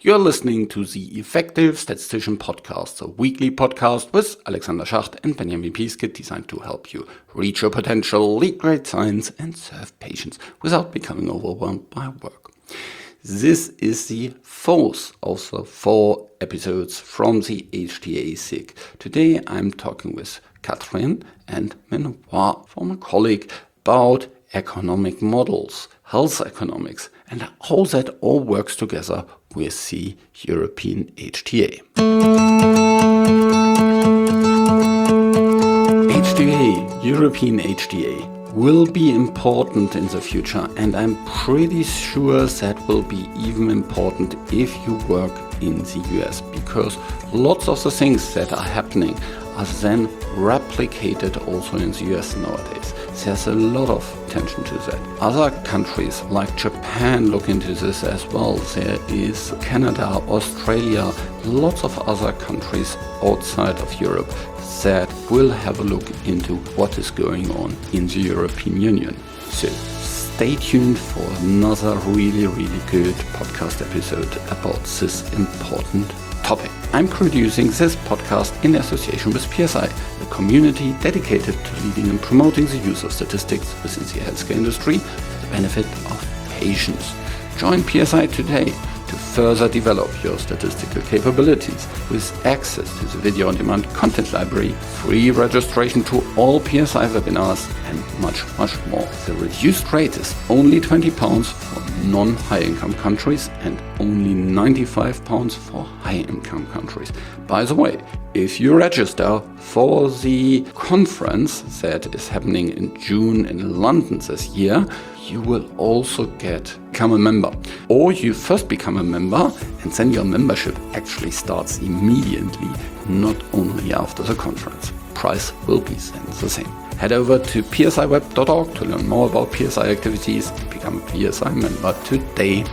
You're listening to the Effective Statistician Podcast, a weekly podcast with Alexander Schacht and Benjamin Pieskett, designed to help you reach your potential, lead great science, and serve patients without becoming overwhelmed by work. This is the fourth of the 4 episodes from the HTA-SIG. Today I'm talking with Catherine and Benoit, former colleague, about economic models, health economics, and how that all works together with the European HTA. European HTA, will be important in the future, and I'm pretty sure that will be even important if you work in the US, because lots of the things that are happening are then replicated also in the US nowadays. There's a lot of attention to that. Other countries like Japan look into this as well. There is Canada, Australia, lots of other countries outside of Europe that will have a look into what is going on in the European Union. So stay tuned for another really good podcast episode about this important topic. I'm producing this podcast in association with PSI, a community dedicated to leading and promoting the use of statistics within the healthcare industry for the benefit of patients. Join PSI today to further develop your statistical capabilities with access to the video-on-demand content library, free registration to all PSI webinars, and much more. The reduced rate is only £20 for non-high-income countries and only £95 for high-income countries. By the way, if you register for the conference that is happening in June in London this year, you will also become a member. Or you first become a member and then your membership actually starts immediately, not only after the conference. Price will be then the same. Head over to psiweb.org to learn more about PSI activities and become a PSI member today.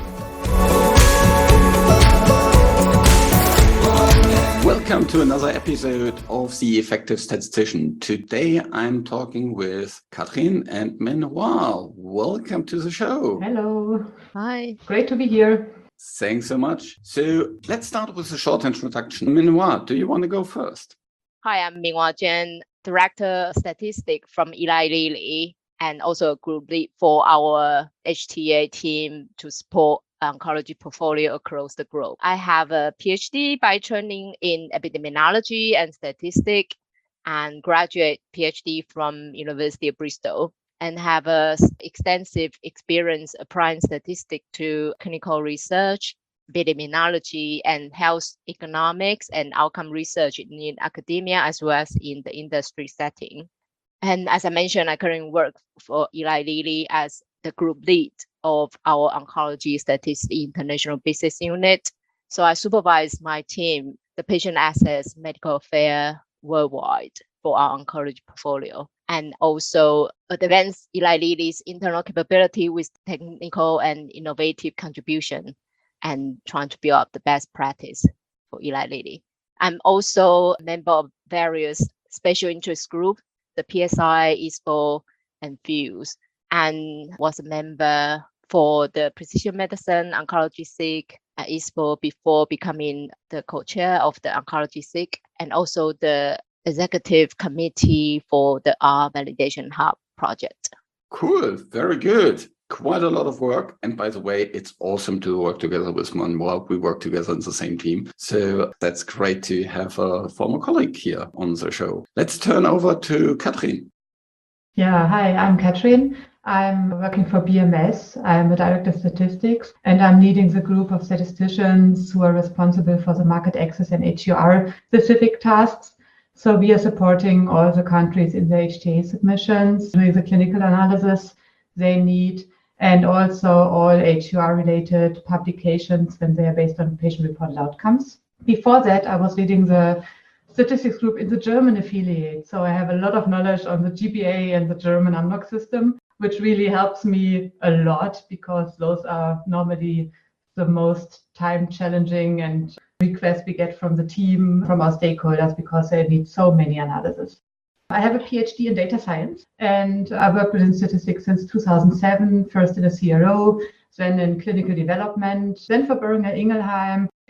Welcome to another episode of The Effective Statistician. Today I'm talking with Catherine and Benoit. Welcome to the show. Hello. Hi. Great to be here. Thanks so much. So let's start with a short introduction. Benoit, do you want to go first? Hi, I'm Benoit Jen, Director of Statistics from Eli Lilly, and also a group lead for our HTA team to support oncology portfolio across the globe. I have a PhD by training in epidemiology and statistics and graduate PhD from University of Bristol, and have a extensive experience applying statistics to clinical research, epidemiology, and health economics and outcome research in academia as well as in the industry setting. And as I mentioned, I currently work for Eli Lilly as the group lead of our oncology statistics international business unit. So I supervise my team, the patient access medical affairs worldwide for our oncology portfolio, and also advance Eli Lilly's internal capability with technical and innovative contribution and trying to build up the best practice for Eli Lilly. I'm also a member of various special interest groups, the PSI, ISPO, and FUSE, and was a member for the Precision Medicine Oncology SIG at ISPO before becoming the co-chair of the Oncology SIG, and also the executive committee for the R Validation Hub project. Cool, very good. Quite a lot of work. And by the way, it's awesome to work together with Benoit. We work together in the same team. So that's great to have a former colleague here on the show. Let's turn over to Catherine. Yeah, hi, I'm Catherine. I'm working for BMS. I'm a director of statistics, and I'm leading the group of statisticians who are responsible for the market access and HEOR specific tasks. So we are supporting all the countries in the HTA submissions, doing the clinical analysis they need, and also all HEOR related publications when they are based on patient-reported outcomes. Before that, I was leading the statistics group in the German affiliate. So I have a lot of knowledge on the GBA and the German AMNOG system, which really helps me a lot because those are normally the most time challenging and requests we get from the team, from our stakeholders, because they need so many analyses. I have a PhD in data science, and I worked within statistics since 2007, first in a CRO, then in clinical development, then for Boehringer Ingelheim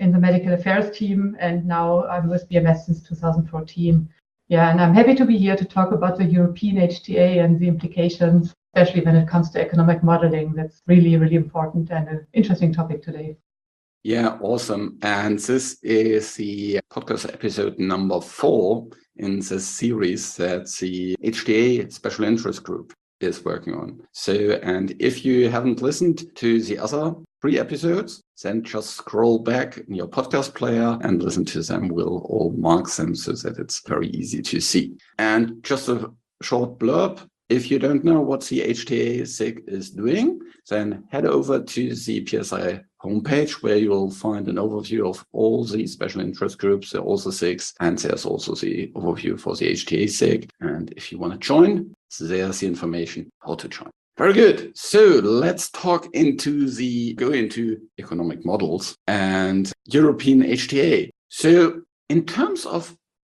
in the medical affairs team, and now I'm with BMS since 2014. Yeah, and I'm happy to be here to talk about the European HTA and the implications, especially when it comes to economic modeling. That's really, really important and an interesting topic today. Yeah, awesome. And this is the podcast episode number 4 in this series that the HTA Special Interest Group is working on. So, and if you haven't listened to the other 3 episodes, then just scroll back in your podcast player and listen to them. We'll all mark them so that it's very easy to see. And just a short blurb. If you don't know what the HTA-SIG is doing, then head over to the PSI homepage where you'll find an overview of all the special interest groups, there are also SIGs, and there's also the overview for the HTA-SIG. And if you want to join, there's the information how to join. Very good. So let's go into economic models and European HTA. So in terms of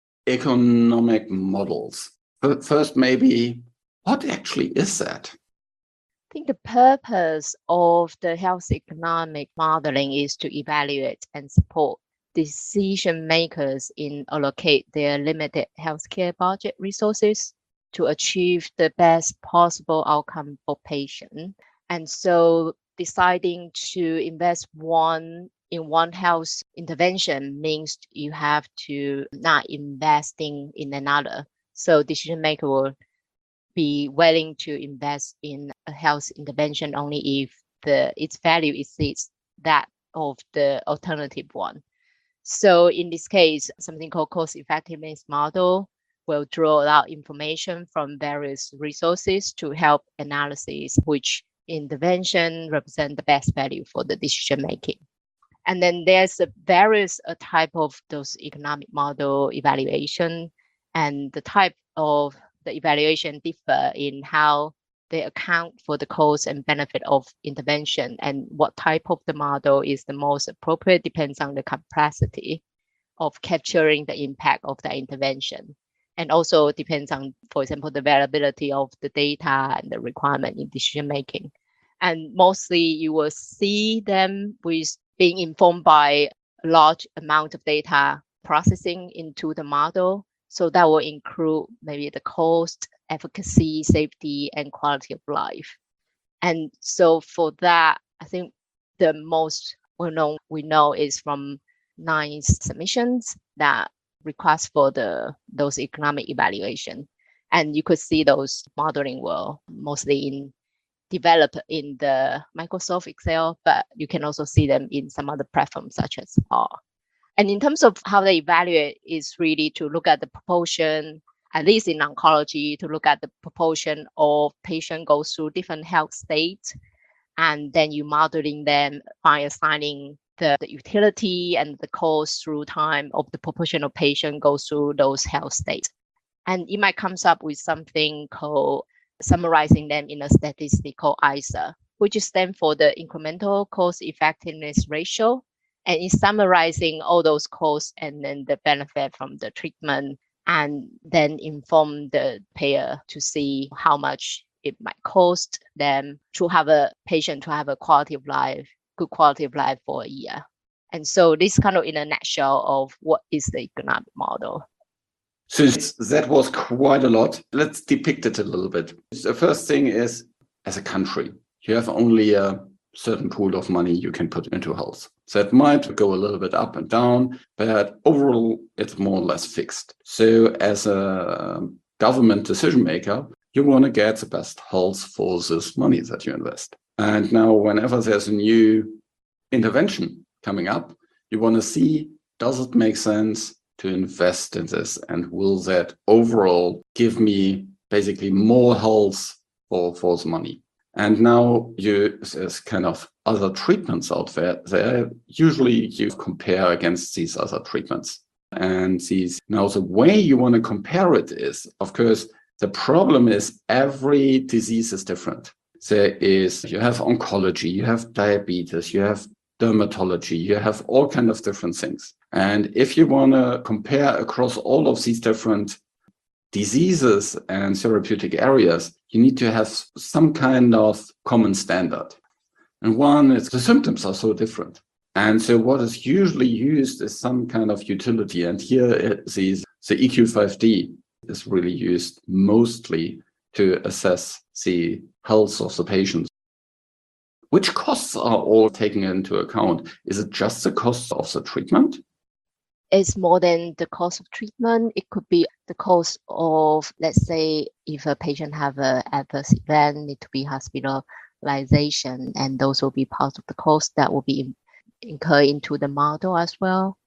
economic models, first maybe, what actually is that? I think the purpose of the health economic modeling is to evaluate and support decision makers in allocate their limited healthcare budget resources to achieve the best possible outcome for patients. And so deciding to invest in one health intervention means you have to not investing in another. So decision maker will be willing to invest in a health intervention only if its value exceeds that of the alternative one. So in this case, something called cost effectiveness model will draw out information from various resources to help analysis which intervention represent the best value for the decision making. And then there's various type of those economic model evaluation, and the type of the evaluation differ in how they account for the cost and benefit of intervention, and what type of the model is the most appropriate depends on the complexity of capturing the impact of the intervention, and also depends on, for example, the availability of the data and the requirement in decision making. And mostly you will see them with being informed by a large amount of data processing into the model. So that will include maybe the cost, efficacy, safety, and quality of life. And so for that, I think the most well-known we know is from NICE submissions that request for those economic evaluation. And you could see those modeling will mostly developed in the Microsoft Excel, but you can also see them in some other platforms such as R. And in terms of how they evaluate is really to look at the proportion, at least in oncology, to look at the proportion of patient goes through different health states. And then you modeling them by assigning the utility and the cost through time of the proportion of patient goes through those health states. And it might comes up with something called summarizing them in a statistic called ICER, which stands for the incremental cost effectiveness ratio. And it's summarizing all those costs and then the benefit from the treatment, and then inform the payer to see how much it might cost them to have a patient to have a good quality of life for a year. And so this kind of in a nutshell of what is the economic model. So that was quite a lot. Let's depict it a little bit. The first thing is, as a country, you have only a certain pool of money you can put into health. That might go a little bit up and down, but overall, it's more or less fixed. So as a government decision maker, you want to get the best health for this money that you invest. And now, whenever there's a new intervention coming up, you want to see, does it make sense to invest in this? And will that overall give me basically more health for the money? And now there's kind of other treatments out there. Usually you compare against these other treatments. And now the way you want to compare it is, of course, the problem is every disease is different. You have oncology, you have diabetes, you have dermatology, you have all kinds of different things. And if you want to compare across all of these different diseases and therapeutic areas, you need to have some kind of common standard. And one is the symptoms are so different. And so what is usually used is some kind of utility. And here the EQ5D is really used mostly to assess the health of the patient. Which costs are all taken into account? Is it just the cost of the treatment? It's more than the cost of treatment. It could be the cost of, let's say, if a patient have an adverse event, need to be hospitalization, and those will be part of the cost that will be incurred into the model as well.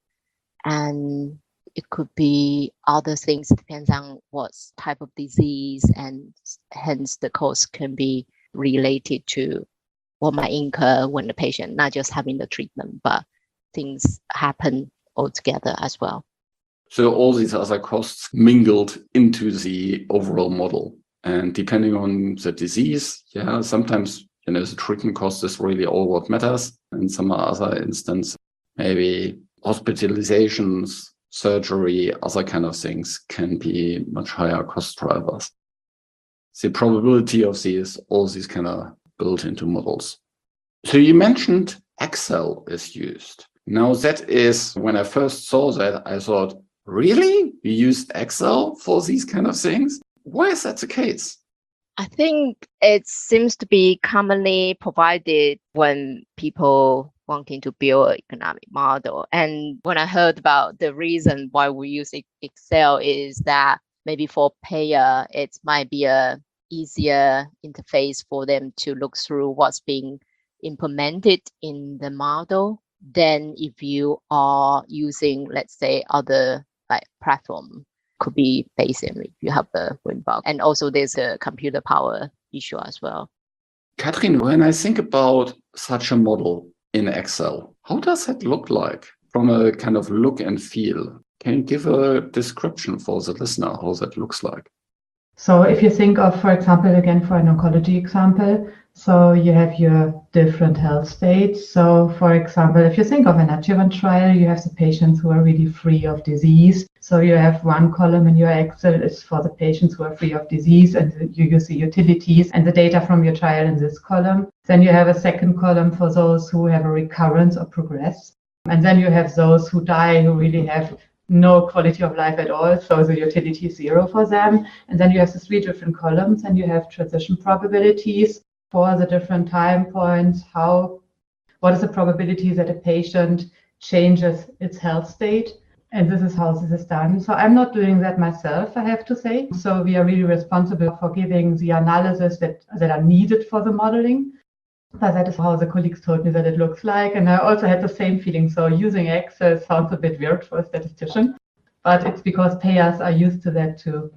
And it could be other things, depends on what type of disease, and hence the cost can be related to what might incur when the patient not just having the treatment, but things happen altogether as well. So all these other costs mingled into the overall model. And depending on the disease, sometimes the treatment cost is really all what matters. In some other instance, maybe hospitalizations, surgery, other kind of things can be much higher cost drivers. The probability of all these kind of built into models. So you mentioned Excel is used. Now that is, when I first saw that, I thought, really? You used Excel for these kind of things? Why is that the case? I think it seems to be commonly provided when people wanting to build an economic model. And when I heard about the reason why we use Excel is that maybe for payer, it might be a easier interface for them to look through what's being implemented in the model than if you are using, let's say, other like platform. Could be basically you have the Winbox, and also there's a computer power issue as well. Katrin, when I think about such a model in Excel, how does that look like from a kind of look and feel? Can you give a description for the listener how that looks like? So if you think of, for example, again, for an oncology example, so you have your different health states. So for example, if you think of an adjuvant trial, you have the patients who are really free of disease. So you have one column in your Excel is for the patients who are free of disease, and you use the utilities and the data from your trial in this column. Then you have a second column for those who have a recurrence or progress. And then you have those who die, who really have no quality of life at all, so the utility is 0 for them. And then you have the 3 different columns, and you have transition probabilities for the different time points. What is the probability that a patient changes its health state? And this is how this is done. So I'm not doing that myself, I have to say. So we are really responsible for giving the analysis that are needed for the modeling. But that is how the colleagues told me that it looks like. And I also had the same feeling. So using Excel sounds a bit weird for a statistician, but it's because payers are used to that too.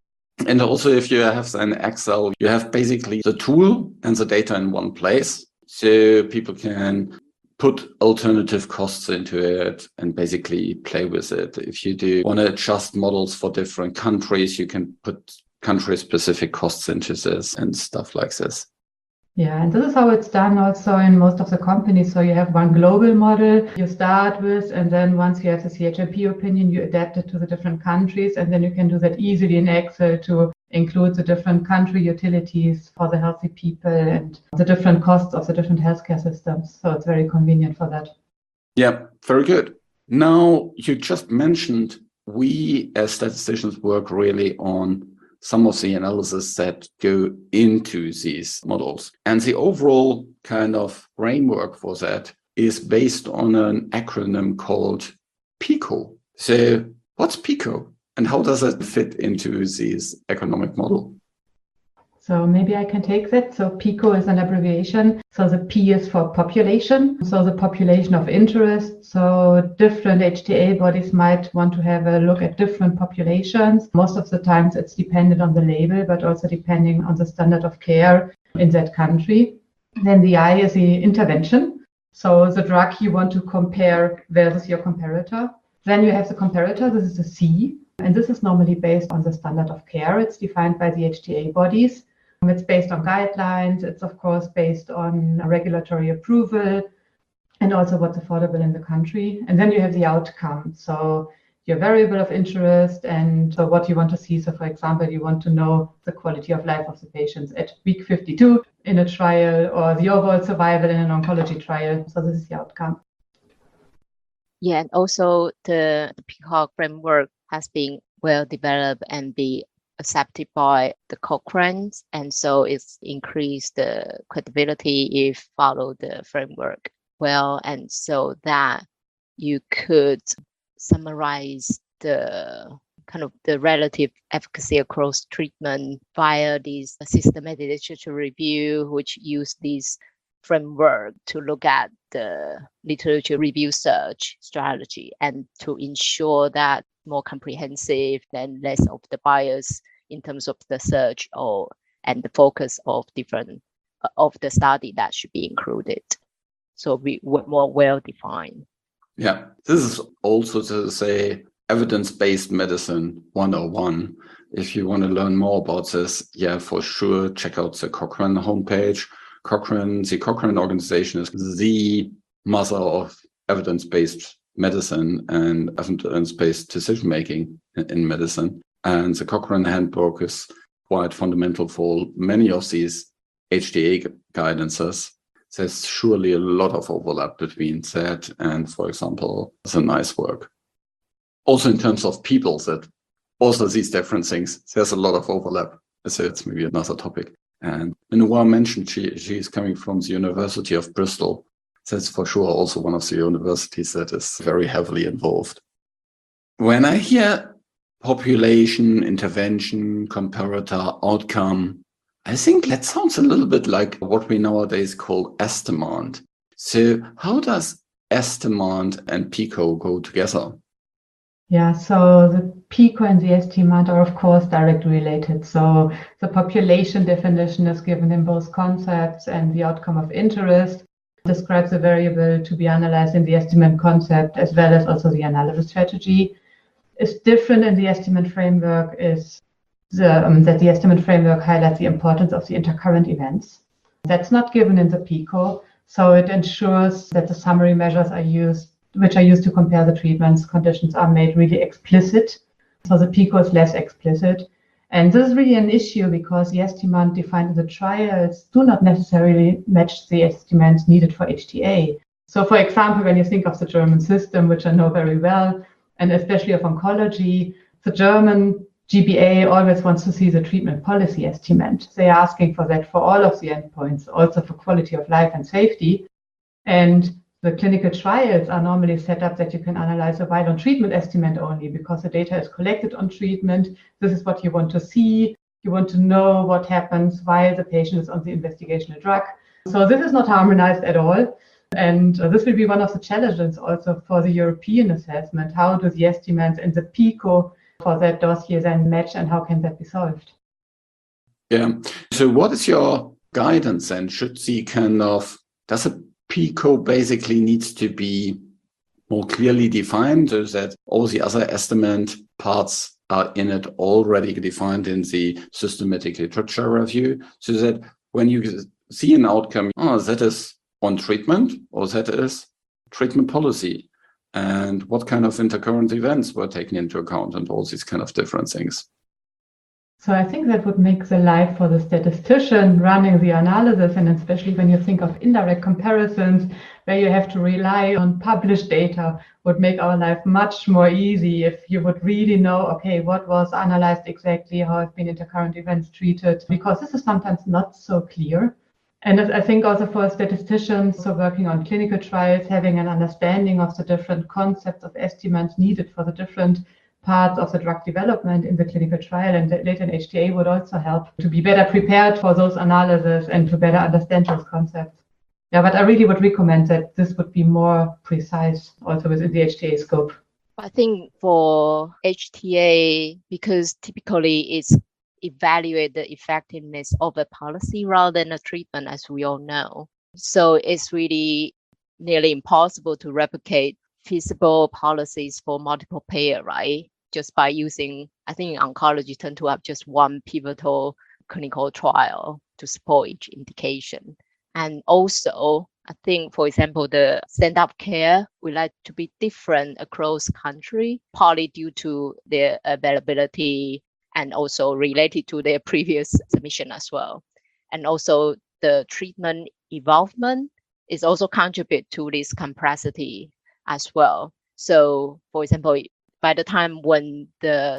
And also if you have an Excel, you have basically the tool and the data in one place. So people can put alternative costs into it and basically play with it. If you do want to adjust models for different countries, you can put country-specific costs into this and stuff like this. Yeah, and this is how it's done also in most of the companies. So you have one global model you start with, and then once you have the CHMP opinion, you adapt it to the different countries, and then you can do that easily in Excel to include the different country utilities for the healthy people and the different costs of the different healthcare systems. So it's very convenient for that. Yeah, very good. Now, you just mentioned we as statisticians work really on some of the analysis that go into these models. And the overall kind of framework for that is based on an acronym called PICO. So what's PICO and how does it fit into this economic model? So maybe I can take that. So PICO is an abbreviation. So the P is for population. So the population of interest. So different HTA bodies might want to have a look at different populations. Most of the times it's dependent on the label, but also depending on the standard of care in that country. Then the I is the intervention. So the drug you want to compare versus your comparator. Then you have the comparator. This is the C. And this is normally based on the standard of care. It's defined by the HTA bodies. It's based on guidelines. It's, of course, based on regulatory approval and also what's affordable in the country. And then you have the outcome. So your variable of interest and so what you want to see. So, for example, you want to know the quality of life of the patients at week 52 in a trial or the overall survival in an oncology trial. So this is the outcome. Yeah, and also the Peacock framework has been well developed and be accepted by the Cochrane, and so it's increased the credibility if follow the framework well, and so that you could summarize the kind of the relative efficacy across treatment via this systematic literature review, which use this framework to look at the literature review search strategy and to ensure that more comprehensive and less of the bias in terms of the search and the focus of different of the study that should be included. So we were more well defined. Yeah, this is also to say evidence-based medicine 101. If you want to learn more about this, yeah, for sure, check out the Cochrane homepage. The Cochrane organization is the mother of evidence-based medicine and evidence-based decision-making in medicine. And the Cochrane handbook is quite fundamental for many of these HTA guidances. There's surely a lot of overlap between that and, for example, the NICE work. Also in terms of people, that also these different things, there's a lot of overlap. So it's maybe another topic. And Minouwa mentioned she's coming from the University of Bristol. That's for sure also one of the universities that is very heavily involved. When I hear population, intervention, comparator, outcome, I think that sounds a little bit like what we nowadays call estimand. So how does estimand and PICO go together? Yeah, so the PICO and the estimand are of course directly related. So the population definition is given in both concepts, and the outcome of interest describes a variable to be analyzed in the estimand concept, as well as also the analysis strategy. Is different in the estimand framework is that the estimand framework highlights the importance of the intercurrent events. That's not given in the PICO, so it ensures that the summary measures which are used to compare the treatments conditions are made really explicit. So the PICO is less explicit. And this is really an issue because the estimand defined in the trials do not necessarily match the estimates needed for HTA. So for example, when you think of the German system, which I know very well, and especially of oncology, the German GBA always wants to see the treatment policy estimate. They are asking for that for all of the endpoints, also for quality of life and safety. And the clinical trials are normally set up that you can analyze a while on treatment estimate only because the data is collected on treatment. This is what you want to see. You want to know what happens while the patient is on the investigational drug. So this is not harmonized at all. And this will be one of the challenges also for the European assessment. How do the estimates and the PICO for that dossier then match, and how can that be solved? Yeah. So what is your guidance then? Does a PICO basically needs to be more clearly defined so that all the other estimate parts are in it already defined in the systematic literature review, so that when you see an outcome, that is on treatment or that is treatment policy, and what kind of intercurrent events were taken into account and all these kind of different things. So I think that would make the life for the statistician running the analysis, and especially when you think of indirect comparisons where you have to rely on published data, would make our life much more easy if you would really know, okay, what was analyzed exactly, how have been intercurrent events treated, because this is sometimes not so clear. And I think also for statisticians, so working on clinical trials, having an understanding of the different concepts of estimates needed for the different parts of the drug development in the clinical trial and later in HTA would also help to be better prepared for those analyses and to better understand those concepts. Yeah, but I really would recommend that this would be more precise also within the HTA scope. I think for HTA, because typically it's evaluate the effectiveness of a policy rather than a treatment, as we all know. So it's really nearly impossible to replicate feasible policies for multiple payer, right? Just by using, I think in oncology tend to have just one pivotal clinical trial to support each indication. And also, I think, for example, the standard of care would like to be different across country, partly due to their availability and also related to their previous submission as well. And also the treatment involvement is also contribute to this complexity as well. So for example, by the time when the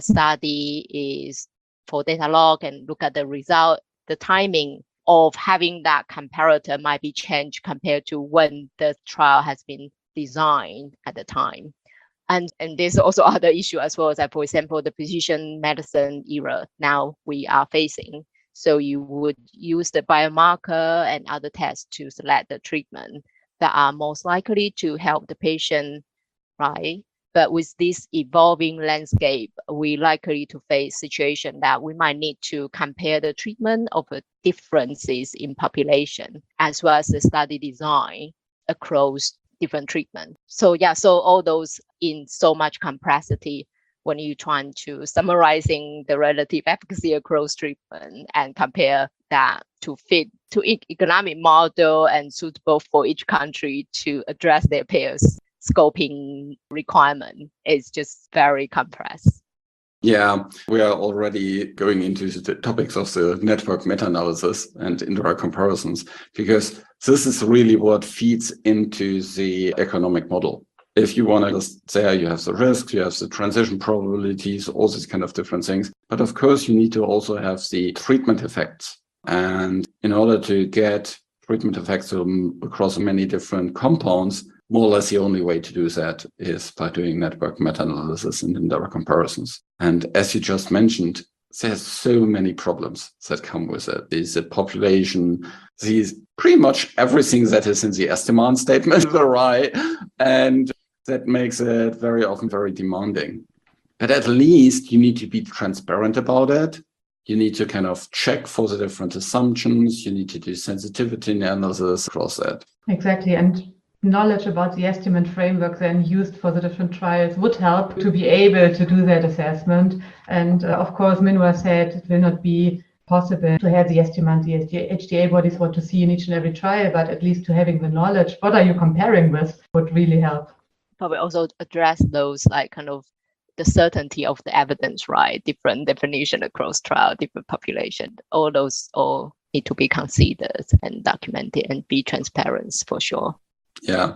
study is for data log and look at the result, the timing of having that comparator might be changed compared to when the trial has been designed at the time. And there's also other issue as well, as for example, the precision medicine era now we are facing. So you would use the biomarker and other tests to select the treatment that are most likely to help the patient, right? But with this evolving landscape, we're likely to face situation that we might need to compare the treatment of differences in population as well as the study design across different treatment. So yeah, so all those in so much complexity when you're trying to summarizing the relative efficacy across treatment and compare that to fit to economic model and suitable for each country to address their payers scoping requirement is just very complex. Yeah, we are already going into the topics of the network meta-analysis and indirect comparisons, because this is really what feeds into the economic model. If you want to just say you have the risks, you have the transition probabilities, all these kind of different things. But of course, you need to also have the treatment effects. And in order to get treatment effects across many different compounds, more or less the only way to do that is by doing network meta-analysis and indirect comparisons. And as you just mentioned, there's so many problems that come with it. There's the population, there's pretty much everything that is in the estimate statement, right? And that makes it very often very demanding. But at least you need to be transparent about it. You need to kind of check for the different assumptions. You need to do sensitivity analysis across that. Exactly. And knowledge about the estimate framework then used for the different trials would help to be able to do that assessment. And of course, Minhua said it will not be possible to have the estimate the HTA bodies want to see in each and every trial, but at least to having the knowledge, what are you comparing with, would really help. Probably also address those like kind of the certainty of the evidence, right? Different definition across trial, different population, all those all need to be considered and documented and be transparent for sure. Yeah.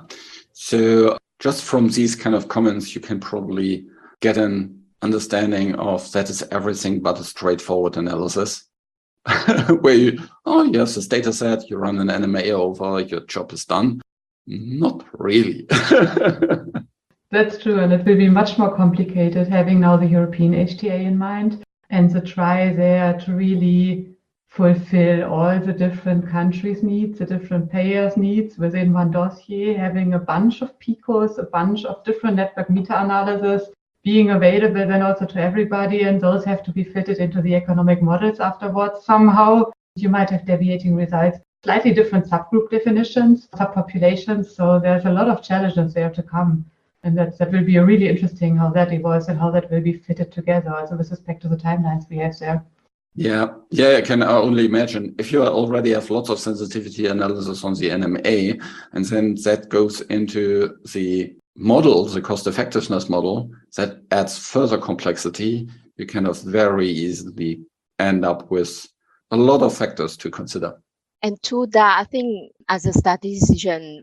So just from these kind of comments, you can probably get an understanding of that is everything but a straightforward analysis where you have this data set, you run an NMA over, your job is done. Not really. That's true. And it will be much more complicated having now the European HTA in mind and the try there to really fulfill all the different countries' needs, the different payers' needs within one dossier, having a bunch of PICOs, a bunch of different network meta-analysis being available then also to everybody, and those have to be fitted into the economic models afterwards. Somehow you might have deviating results, slightly different subgroup definitions, subpopulations, so there's a lot of challenges there to come. And that will be really interesting how that evolves and how that will be fitted together, also with respect to the timelines we have there. Yeah, I can only imagine if you already have lots of sensitivity analysis on the NMA, and then that goes into the model, the cost effectiveness model, that adds further complexity. You kind of very easily end up with a lot of factors to consider. And to that, I think as a statistician,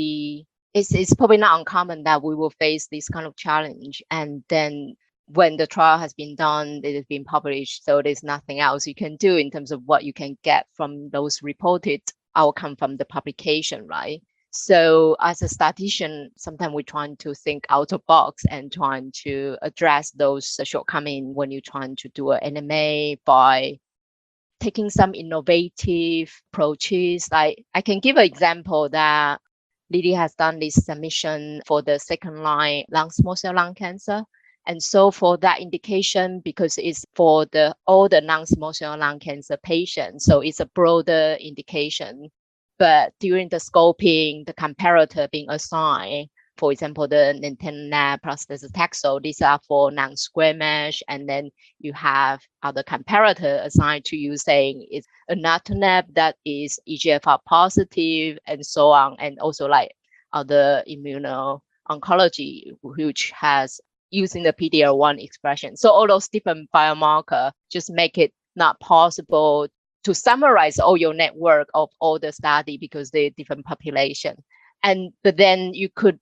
it's probably not uncommon that we will face this kind of challenge. And then when the trial has been done, it has been published, so there's nothing else you can do in terms of what you can get from those reported outcome from the publication, right? So as a statistician, sometimes we're trying to think out of box and trying to address those shortcomings when you're trying to do an NMA by taking some innovative approaches. Like I can give an example that Lily has done this submission for the second-line small cell lung cancer. And so for that indication, because it's for all the non-small cell lung cancer patients, so it's a broader indication. But during the scoping, the comparator being assigned, for example, the nintedanib plus docetaxel, these are for non-squamous, and then you have other comparator assigned to you saying it's anatinib that is EGFR positive and so on, and also like other immuno-oncology, which has using the PD-L1 expression. So all those different biomarkers just make it not possible to summarize all your network of all the study because they're different population. But then you could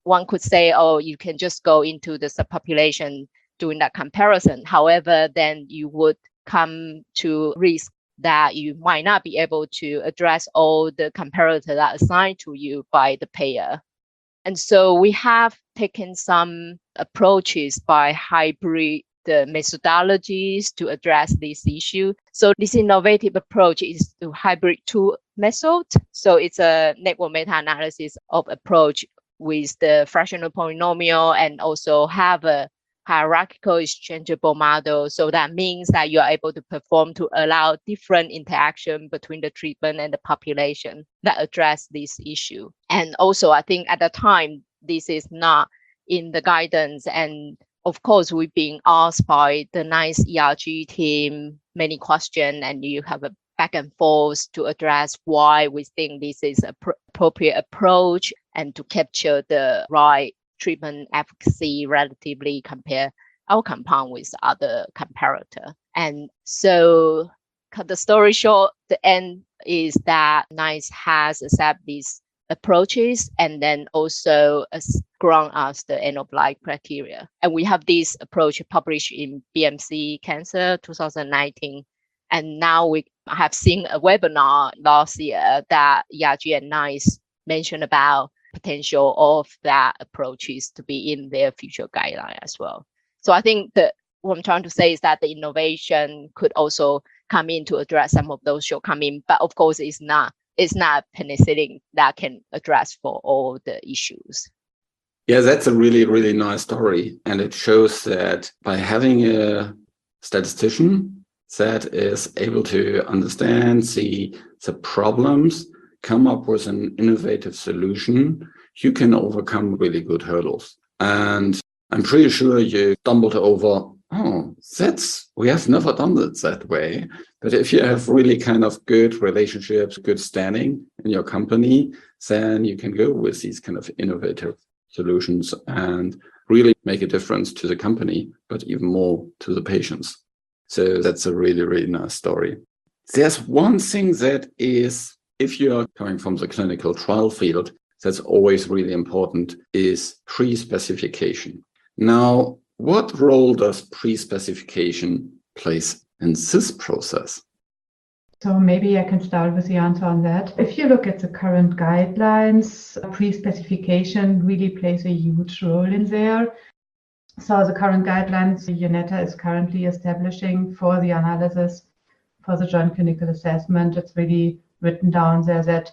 one could say, oh, you can just go into the subpopulation doing that comparison. However, then you would come to risk that you might not be able to address all the comparators that are assigned to you by the payer. And so we have taken some approaches by hybrid the methodologies to address this issue. So this innovative approach is to hybrid two method. So it's a network meta-analysis of approach with the fractional polynomial and also have a hierarchical exchangeable model. So that means that you are able to perform to allow different interaction between the treatment and the population that address this issue. And also, I think at the time, this is not in the guidance. And of course, we've been asked by the NICE ERG team many questions, and you have a back and forth to address why we think this is an appropriate approach and to capture the right treatment efficacy relatively compare our compound with other comparator. And so cut the story short, the end is that NICE has accepted these approaches and then also grant us the end of life criteria. And we have this approach published in BMC Cancer 2019. And now we have seen a webinar last year that ERG and NICE mentioned about potential of that approaches to be in their future guideline as well. So I think that what I'm trying to say is that the innovation could also come in to address some of those shortcomings, but of course it's not penicillin that can address for all the issues. Yeah, that's a really, really nice story. And it shows that by having a statistician that is able to understand, see the problems, come up with an innovative solution, you can overcome really good hurdles. And I'm pretty sure you stumbled over, we have never done it that way. But if you have really kind of good relationships, good standing in your company, then you can go with these kind of innovative solutions and really make a difference to the company, but even more to the patients. So that's a really, really nice story. There's one thing that is, if you're coming from the clinical trial field, that's always really important is pre-specification. Now, what role does pre-specification play in this process? So maybe I can start with the answer on that. If you look at the current guidelines, pre-specification really plays a huge role in there. So the current guidelines UNETA is currently establishing for the analysis for the joint clinical assessment, it's really written down there that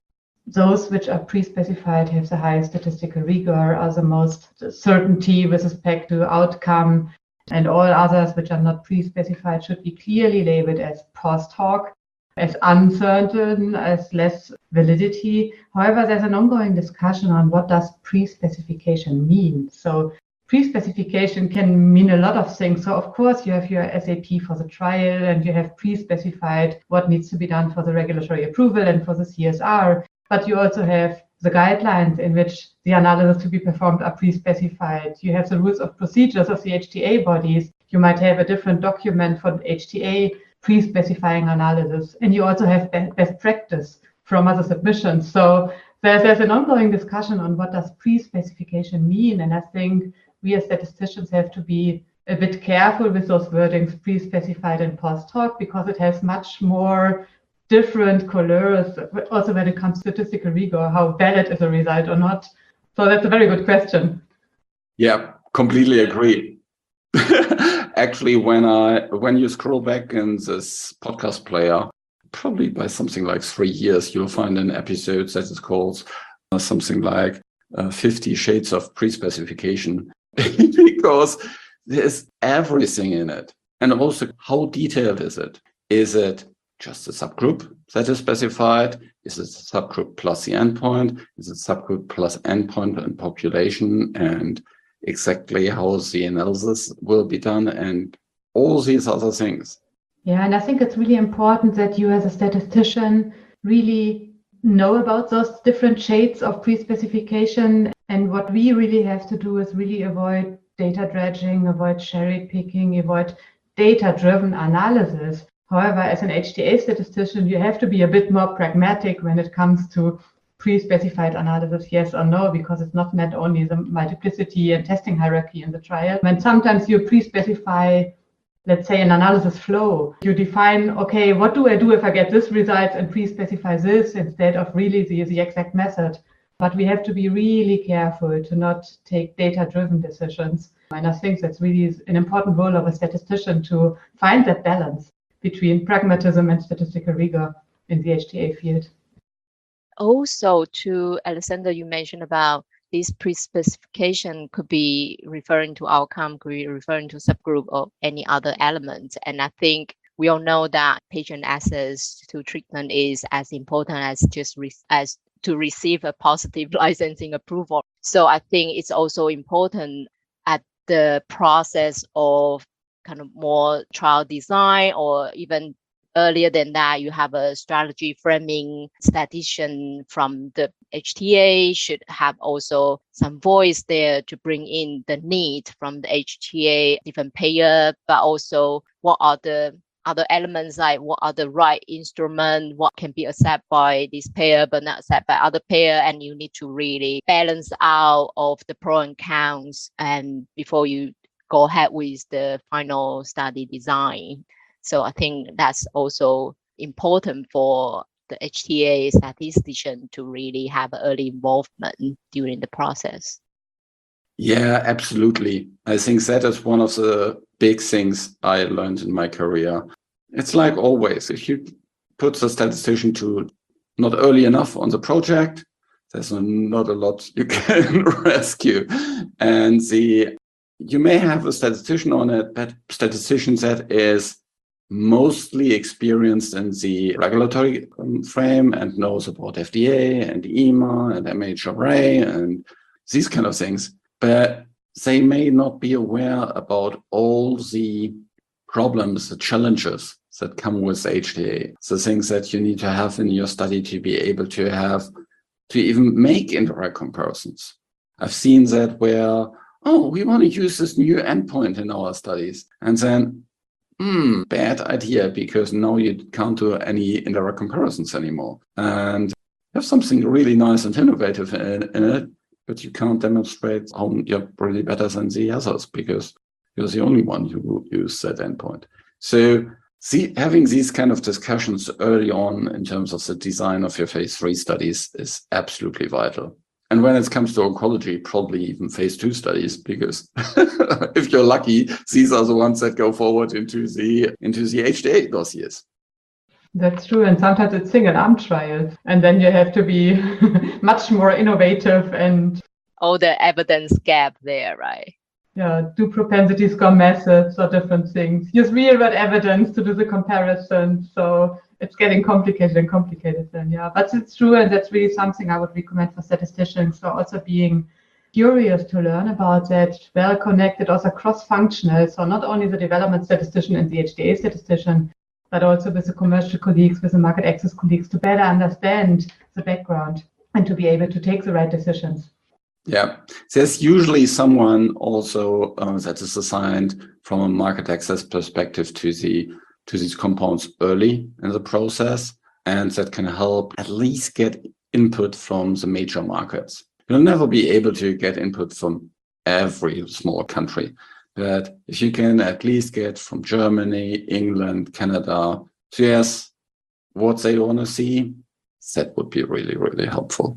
those which are pre-specified have the highest statistical rigor, are the most certainty with respect to outcome, and all others which are not pre-specified should be clearly labeled as post hoc, as uncertain, as less validity. However, there's an ongoing discussion on what does pre-specification mean. So pre-specification can mean a lot of things. So of course you have your SAP for the trial and you have pre-specified what needs to be done for the regulatory approval and for the CSR, but you also have the guidelines in which the analysis to be performed are pre-specified. You have the rules of procedures of the HTA bodies. You might have a different document for the HTA pre-specifying analysis. And you also have best practice from other submissions. So there's an ongoing discussion on what does pre-specification mean. And I think we as statisticians have to be a bit careful with those wordings, pre-specified and post hoc, because it has much more different colors, also when it comes to statistical rigor, how valid is a result or not. So that's a very good question. Yeah, completely agree. Actually, when you scroll back in this podcast player, probably by something like 3 years, you'll find an episode that is called something like 50 Shades of Pre-Specification, because there's everything in it. And also, how detailed is it? Is it just a subgroup that is specified? Is it a subgroup plus the endpoint? Is it subgroup plus endpoint and population, and exactly how the analysis will be done, and all these other things? Yeah, and I think it's really important that you as a statistician really know about those different shades of pre-specification. And what we really have to do is really avoid data dredging, avoid cherry picking, avoid data-driven analysis. However, as an HTA statistician, you have to be a bit more pragmatic when it comes to pre-specified analysis, yes or no, because it's not meant only the multiplicity and testing hierarchy in the trial. And sometimes you pre-specify, let's say, an analysis flow. You define, okay, what do I do if I get this result, and pre-specify this instead of really the exact method. But we have to be really careful to not take data-driven decisions. And I think that's really an important role of a statistician, to find that balance between pragmatism and statistical rigor in the HTA field. Also, to Alexander, you mentioned about this pre-specification could be referring to outcome, could be referring to subgroup or any other element. And I think we all know that patient access to treatment is as important as just as to receive a positive licensing approval. So I think it's also important at the process of kind of more trial design, or even earlier than that, you have a strategy framing. Statistician from the HTA should have also some voice there to bring in the need from the HTA, different payer, but also what are the other elements, like what are the right instrument, what can be accepted by this payer but not accepted by other payer, and you need to really balance out of the pros and cons and before you go ahead with the final study design. So I think that's also important for the HTA statistician to really have early involvement during the process. Yeah, absolutely. I think that is one of the big things I learned in my career. It's like always, if you put the statistician to not early enough on the project, there's not a lot you can rescue. And you may have a statistician on it, but statistician that is mostly experienced in the regulatory frame and knows about FDA and EMA and MHRA and these kind of things. But they may not be aware about all the problems, the challenges that come with HTA, the things that you need to have in your study to be able to even make indirect comparisons. I've seen that where, we want to use this new endpoint in our studies. And then, bad idea, because now you can't do any indirect comparisons anymore. And you have something really nice and innovative in it, but you can't demonstrate how you're really better than the others because you're the only one who use that endpoint. So having these kind of discussions early on in terms of the design of your phase 3 studies is absolutely vital. And when it comes to oncology, probably even phase 2 studies, because if you're lucky, these are the ones that go forward into the HTA dossiers. That's true. And sometimes it's single-arm trials. And then you have to be much more innovative and all the evidence gap there, right? Yeah, do propensity score methods or different things. Use real-world evidence to do the comparison. So it's getting complicated then, yeah. But it's true, and that's really something I would recommend for statisticians. So also being curious to learn about that, well-connected, also cross-functional. So not only the development statistician and the HTA statistician, but also with the commercial colleagues, with the market access colleagues, to better understand the background and to be able to take the right decisions. Yeah, there's usually someone also that is assigned from a market access perspective to these compounds early in the process, and that can help at least get input from the major markets. You'll never be able to get input from every small country, but if you can at least get from Germany, England, Canada, US, what they want to see, that would be really, really helpful.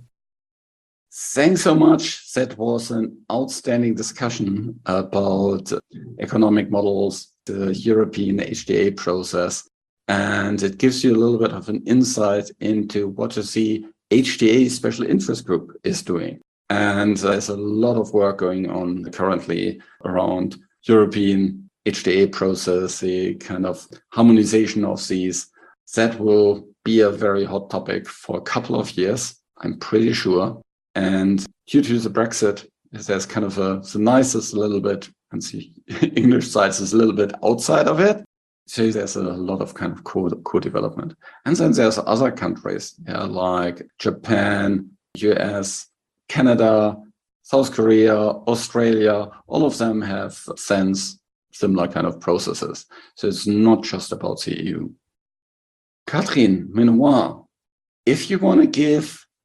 Thanks so much. That was an outstanding discussion about economic models, the European HTA process, and it gives you a little bit of an insight into what the HTA Special Interest Group is doing. And there's a lot of work going on currently around European HTA process, the kind of harmonization of these. That will be a very hot topic for a couple of years, I'm pretty sure. And due to the Brexit, there's kind of the nicest little bit, and the English side is a little bit outside of it. So there's a lot of kind of co-development. And then there's other countries, like Japan, US, Canada, South Korea, Australia. All of them have similar kind of processes. So it's not just about the EU. Katrin Menoir, if you want to give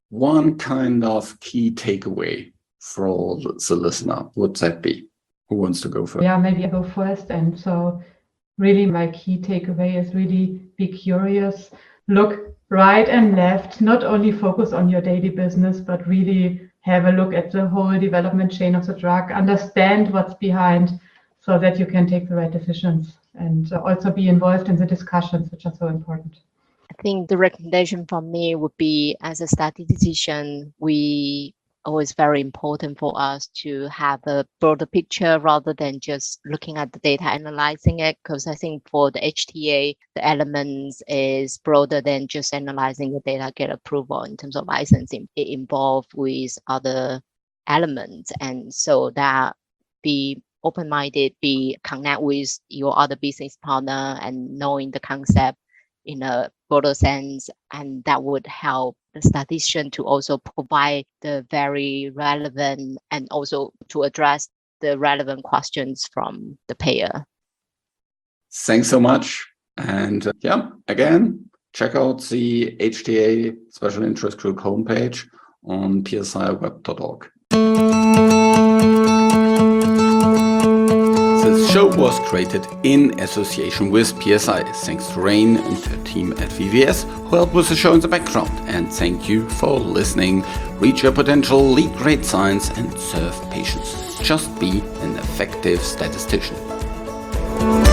one kind of key takeaway for the listener, would that be? Who wants to go first? Yeah, maybe I go first. And so really my key takeaway is really be curious, look right and left, not only focus on your daily business, but really have a look at the whole development chain of the drug, understand what's behind so that you can take the right decisions, and also be involved in the discussions, which are so important. I think the recommendation from me would be, as a statistician, we always very important for us to have a broader picture rather than just looking at the data, analyzing it. Because I think for the HTA, the elements is broader than just analyzing the data, get approval in terms of licensing. It involved with other elements. And so that be open-minded, be connect with your other business partner and knowing the concept in a broader sense, and that would help the statistician to also provide the very relevant and also to address the relevant questions from the payer. Thanks so much. And again, check out the HTA Special Interest Group homepage on psiweb.org. This show was created in association with PSI. Thanks to Rain and her team at VVS who helped with the show in the background. And thank you for listening. Reach your potential, lead great science, and serve patients. Just be an effective statistician.